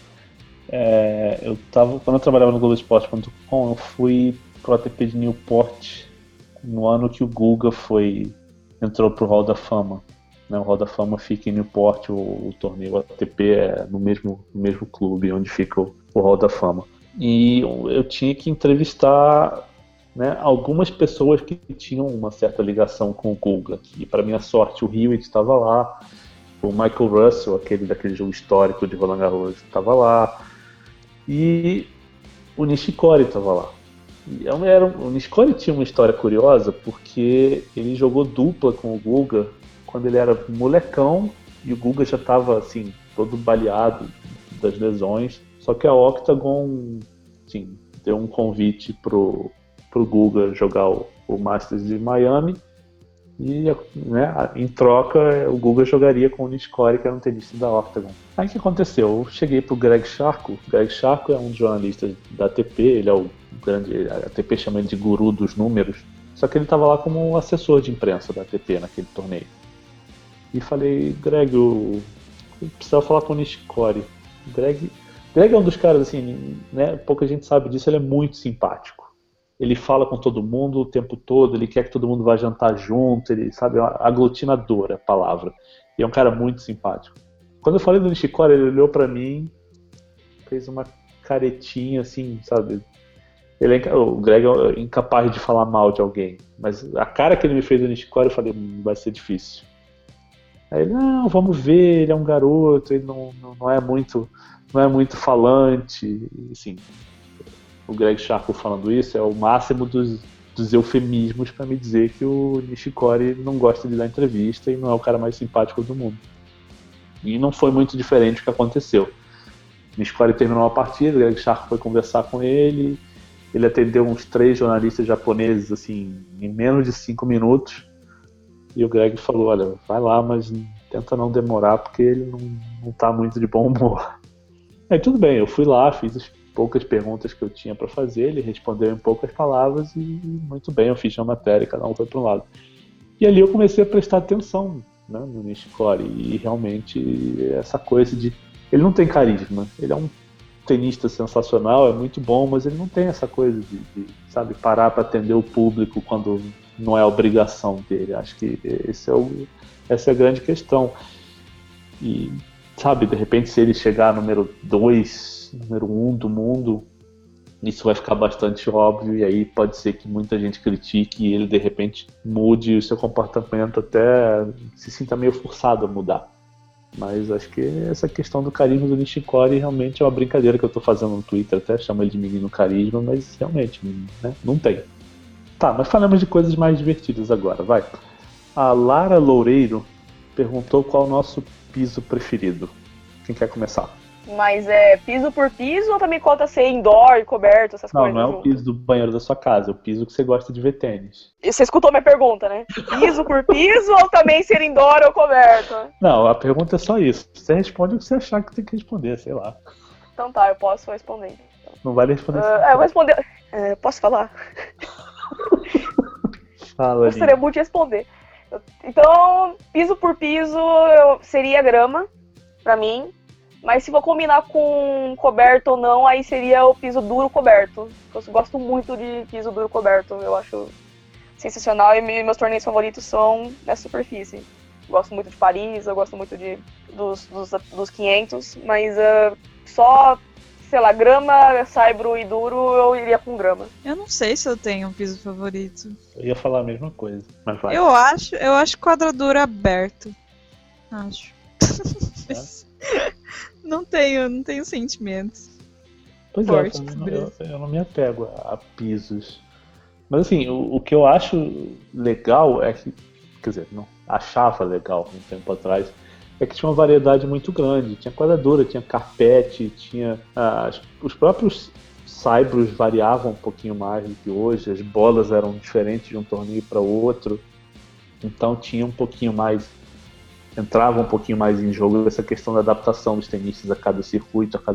Quando eu trabalhava no Globoesporte.com, eu fui pro ATP de Newport no ano que o Guga entrou pro Hall da Fama. Né? O Hall da Fama fica em Newport, o torneio ATP é no mesmo clube onde fica o Hall da Fama. E eu tinha que entrevistar, né, algumas pessoas que tinham uma certa ligação com o Guga. E para minha sorte, o Hewitt estava lá, o Michael Russell, daquele jogo histórico de Roland Garros, estava lá, e o Nishikori estava lá. O Nishikori tinha uma história curiosa, porque ele jogou dupla com o Guga quando ele era molecão, e o Guga já estava assim, todo baleado das lesões, só que a Octagon deu um convite pro Guga jogar o Masters de Miami, e, né, em troca o Guga jogaria com o Nishikori, que era um tenista da Octagon. Aí o que aconteceu? Eu cheguei pro Greg Charco. O Greg Charco é um jornalista da ATP, ele é o grande, a ATP chama ele de guru dos números, só que ele estava lá como assessor de imprensa da ATP naquele torneio. E falei, Greg, eu precisava falar com o Nishikori. Greg é um dos caras, assim, né, pouca gente sabe disso, ele é muito simpático. Ele fala com todo mundo o tempo todo, ele quer que todo mundo vá jantar junto, ele sabe, é uma aglutinadora a palavra. E é um cara muito simpático. Quando eu falei do Nishikori, ele olhou pra mim, fez uma caretinha assim, sabe? O Greg é incapaz de falar mal de alguém, mas a cara que ele me fez do Nishikori, eu falei, vai ser difícil. Aí ele, não, vamos ver, ele é um garoto, ele não é muito falante, assim. O Greg Charco falando isso é o máximo dos dos eufemismos para me dizer que o Nishikori não gosta de dar entrevista e não é o cara mais simpático do mundo. E não foi muito diferente o que aconteceu. O Nishikori terminou a partida, o Greg Sharp foi conversar com ele atendeu uns 3 jornalistas japoneses assim, em menos de 5 minutos, e o Greg falou, olha, vai lá, mas tenta não demorar porque ele não tá muito de bom humor. Aí tudo bem, eu fui lá, fiz as poucas perguntas que eu tinha para fazer, ele respondeu em poucas palavras e muito bem, eu fiz a matéria, cada um foi para um lado. E ali eu comecei a prestar atenção, né, no Nishikori, e realmente essa coisa de... Ele não tem carisma, ele é um tenista sensacional, é muito bom, mas ele não tem essa coisa de sabe, parar para atender o público quando não é obrigação dele. Acho que essa é a grande questão. E, sabe, de repente se ele chegar número 2, número 1 do mundo, isso vai ficar bastante óbvio e aí pode ser que muita gente critique e ele de repente mude o seu comportamento, até se sinta meio forçado a mudar. Mas acho que essa questão do carisma do Nishikori realmente é uma brincadeira que eu tô fazendo no Twitter, até chamo ele de menino carisma, mas realmente, né, não tem. Tá, mas falamos de coisas mais divertidas agora, vai. A Lara Loureiro perguntou qual é o nosso piso preferido. Quem quer começar? Mas é piso por piso ou também conta ser indoor e coberto, essas coisas? Não é o piso do banheiro da sua casa, é o piso que você gosta de ver tênis. E você escutou minha pergunta, né? Piso por piso ou também ser indoor ou coberto? Não, a pergunta é só isso. Você responde o que você achar que tem que responder, sei lá. Então tá, eu posso responder. Então. Não vale responder. Eu vou responder. Posso falar? Fala. Gostaria muito de responder. Então, piso por piso seria grama, pra mim. Mas se for combinar com coberto ou não, aí seria o piso duro coberto. Eu gosto muito de piso duro coberto, eu acho sensacional e meus torneios favoritos são nessa superfície. Gosto muito de Paris, eu gosto muito dos 500, mas só, sei lá, grama, saibro e duro eu iria com grama. Eu não sei se eu tenho um piso favorito. Eu ia falar a mesma coisa, mas vai. Eu acho quadradura aberto. Acho. Não tenho sentimentos. Pois é, eu não me apego a pisos. Mas assim, o que eu acho legal é que, quer dizer, não achava legal um tempo atrás, é que tinha uma variedade muito grande. Tinha quadradura, tinha carpete, tinha... os próprios saibros variavam um pouquinho mais do que hoje, as bolas eram diferentes de um torneio para outro, então tinha um pouquinho mais... entrava um pouquinho mais em jogo essa questão da adaptação dos tenistas a cada circuito, a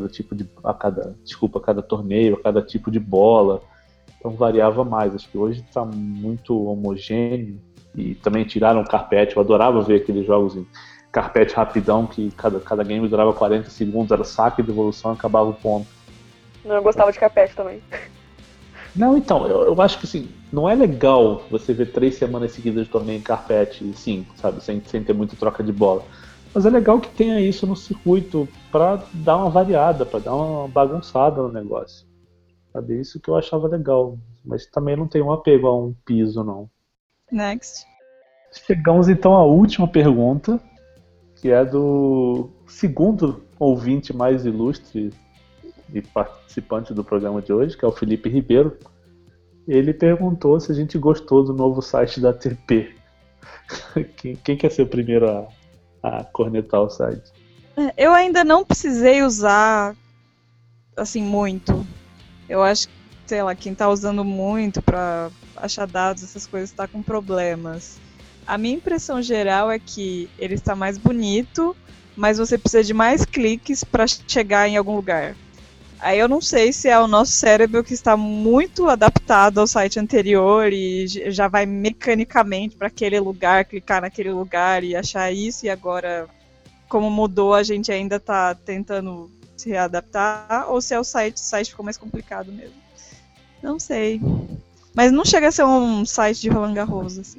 cada torneio, a cada tipo de bola. Então variava mais. Acho que hoje está muito homogêneo e também tiraram o carpete. Eu adorava ver aqueles jogos em carpete rapidão que cada game durava 40 segundos, era saque de evolução e acabava o ponto. Eu gostava de carpete também. Não, então, eu acho que assim, não é legal você ver 3 semanas seguidas de torneio em carpete, sim, sabe, sem ter muita troca de bola. Mas é legal que tenha isso no circuito pra dar uma variada, pra dar uma bagunçada no negócio. Sabe, isso que eu achava legal. Mas também não tenho um apego a um piso, não. Next. Chegamos então à última pergunta, que é do segundo ouvinte mais ilustre e participante do programa de hoje, que é o Felipe Ribeiro. Ele perguntou se a gente gostou do novo site da ATP. Quem quer ser o primeiro a cornetar o site? Eu ainda não precisei usar assim muito. Eu acho que, sei lá, quem tá usando muito pra achar dados, essas coisas, tá com problemas. A minha impressão geral é que ele está mais bonito, mas você precisa de mais cliques pra chegar em algum lugar. Aí eu não sei se é o nosso cérebro que está muito adaptado ao site anterior e já vai mecanicamente para aquele lugar, clicar naquele lugar e achar isso, e agora, como mudou, a gente ainda está tentando se readaptar, ou se é o site ficou mais complicado mesmo. Não sei. Mas não chega a ser um site de Roland Garros, assim.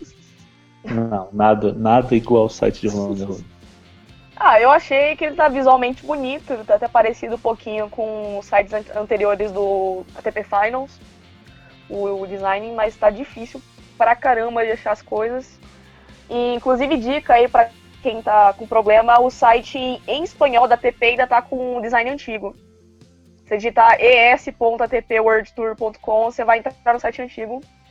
Não, nada igual ao site de Roland Garros. Eu achei que ele tá visualmente bonito, ele tá até parecido um pouquinho com os sites anteriores do ATP Finals, o design, mas tá difícil pra caramba de achar as coisas. E, inclusive, dica aí pra quem tá com problema, o site em espanhol da ATP ainda tá com um design antigo. Você digitar es.atpworldtour.com, você vai entrar no site antigo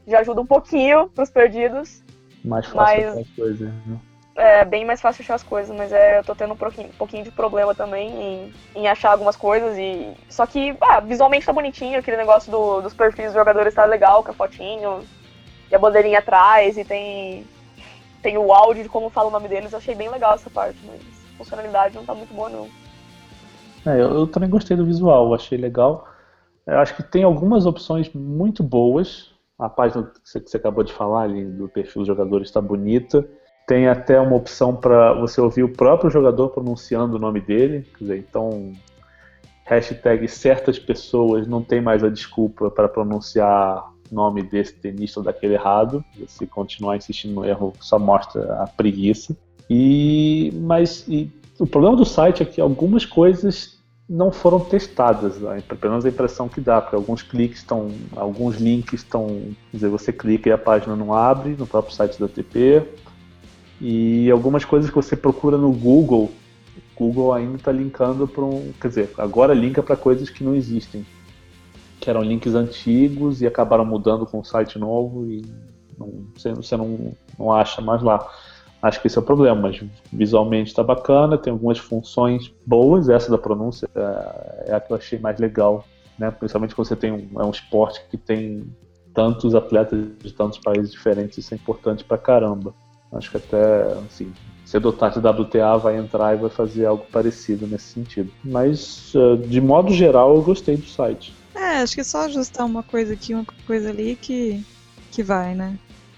Já ajuda um pouquinho pros perdidos. Mais fácil achar as coisas, né? É bem mais fácil achar as coisas, mas eu tô tendo um pouquinho de problema também em achar algumas coisas. Só que visualmente tá bonitinho, aquele negócio dos perfis dos jogadores tá legal, com a fotinho e a bandeirinha atrás, e tem o áudio de como fala o nome deles. Eu achei bem legal essa parte, mas a funcionalidade não tá muito boa, não. Eu também gostei do visual, achei legal. Eu acho que tem algumas opções muito boas. A página que você acabou de falar ali do perfil dos jogadores está bonita. Tem até uma opção para você ouvir o próprio jogador pronunciando o nome dele. Quer dizer, então, hashtag certas pessoas não tem mais a desculpa para pronunciar o nome desse tenista ou daquele errado. Se continuar insistindo no erro, só mostra a preguiça. Mas o problema do site é que algumas coisas não foram testadas, né? Pelo menos a impressão que dá, porque alguns links estão, quer dizer, você clica e a página não abre no próprio site da ATP, e algumas coisas que você procura no Google, o Google ainda está linkando para quer dizer, agora linka para coisas que não existem, que eram links antigos e acabaram mudando com o site novo e você não acha mais lá. Acho que esse é o problema, mas visualmente está bacana, tem algumas funções boas, essa da pronúncia é a que eu achei mais legal, né? Principalmente quando você tem um esporte que tem tantos atletas de tantos países diferentes, isso é importante pra caramba. Acho que até, assim, cedo ou tarde a WTA vai entrar e vai fazer algo parecido nesse sentido. Mas, de modo geral, eu gostei do site. Acho que é só ajustar uma coisa aqui, uma coisa ali que vai, né?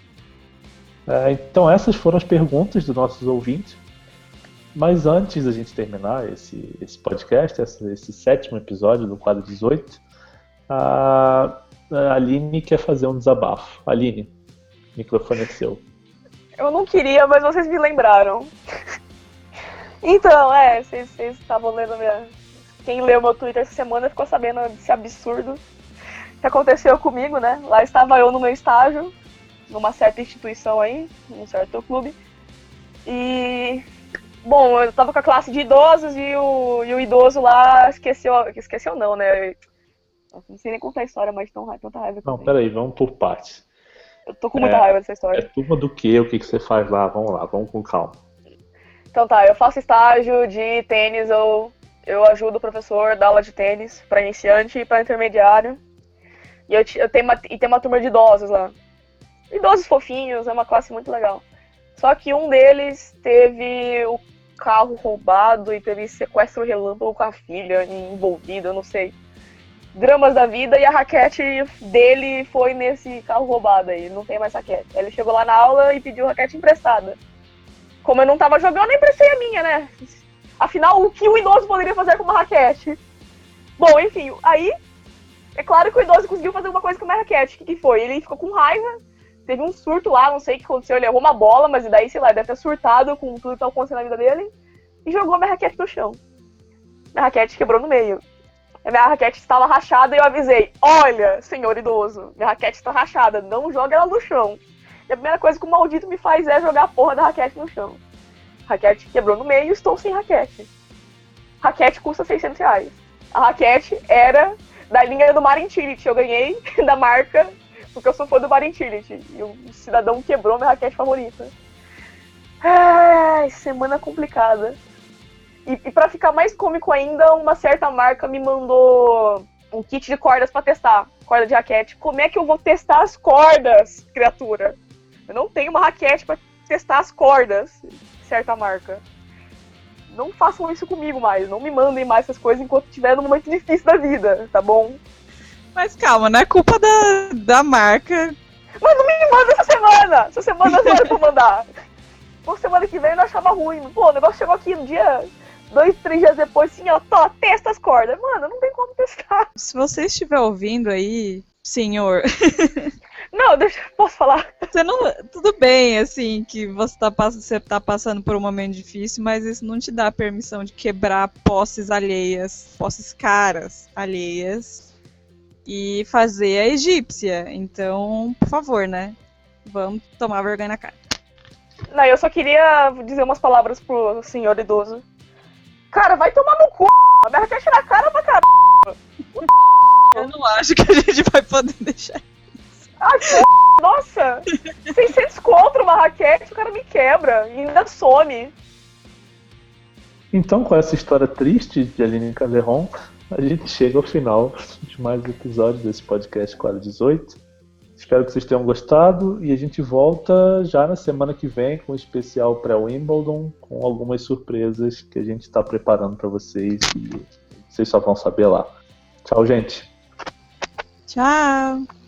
Então essas foram as perguntas dos nossos ouvintes, mas antes da gente terminar esse podcast, esse 7º episódio do quadro 18, a Aline quer fazer um desabafo. Aline, o microfone é seu. Eu não queria, mas vocês me lembraram. Então, vocês estavam lendo Quem leu meu Twitter essa semana ficou sabendo desse absurdo que aconteceu comigo, né? Lá estava eu no meu estágio, numa certa instituição aí, num certo clube. E, bom, eu tava com a classe de idosos e o idoso lá esqueceu não, né? Não sei nem contar a história, mas tanta raiva. Não, peraí, vamos por partes. Eu tô com muita raiva dessa história. É turma do quê? O que você faz lá? Vamos lá, vamos com calma. Então tá, eu faço estágio de tênis, eu ajudo o professor a dar aula de tênis pra iniciante e pra intermediário. E tem uma turma de idosos lá. Idosos fofinhos, é uma classe muito legal. Só que um deles teve o carro roubado e teve sequestro relâmpago com a filha envolvida, eu não sei. Dramas da vida, e a raquete dele foi nesse carro roubado aí, não tem mais raquete. Ele chegou lá na aula e pediu raquete emprestada. Como eu não tava jogando, eu emprestei a minha, né? Afinal, o que o idoso poderia fazer com uma raquete? Bom, enfim, aí é claro que o idoso conseguiu fazer uma coisa com a minha raquete. O que foi? Ele ficou com raiva, teve um surto lá, não sei o que aconteceu, ele errou uma bola, mas daí, sei lá, deve ter surtado com tudo que tá acontecendo na vida dele, e jogou minha raquete no chão. Minha raquete quebrou no meio. A minha raquete estava rachada e eu avisei: olha, senhor idoso, minha raquete está rachada, não joga ela no chão. E a primeira coisa que o maldito me faz é jogar a porra da raquete no chão. A raquete quebrou no meio e estou sem raquete. Raquete custa R$600. A raquete era da linha do Marintility. Eu ganhei da marca porque eu sou fã do Marintility. E o cidadão quebrou minha raquete favorita. Ai, semana complicada. E pra ficar mais cômico ainda, uma certa marca me mandou um kit de cordas pra testar. Corda de raquete. Como é que eu vou testar as cordas, criatura? Eu não tenho uma raquete pra testar as cordas. Certa marca. Não façam isso comigo mais. Não me mandem mais essas coisas enquanto estiver num momento difícil da vida, tá bom? Mas calma, não é culpa da marca. Mas não me manda essa semana! Essa semana não era pra mandar. Pô, semana que vem eu não achava ruim. Pô, o negócio chegou aqui no dia... 2, 3 dias depois, assim, ó, testa as cordas. Mano, não tem como testar. Se você estiver ouvindo aí, senhor... Não, posso falar? Tudo bem, assim, que você tá passando por um momento difícil, mas isso não te dá a permissão de quebrar posses alheias, posses caras alheias e fazer a egípcia. Então, por favor, né? Vamos tomar vergonha na cara. Não, eu só queria dizer umas palavras pro senhor idoso. Cara, vai tomar no cu, a minha raquete na cara pra caralho. Eu não acho que a gente vai poder deixar. Ai, nossa! 600 contra uma raquete, o cara me quebra e ainda some. Então, com essa história triste de Aline Calderon, a gente chega ao final de mais um episódio desse podcast Quadro 18. Espero que vocês tenham gostado e a gente volta já na semana que vem com um especial pré-Wimbledon, com algumas surpresas que a gente está preparando para vocês e vocês só vão saber lá. Tchau, gente! Tchau!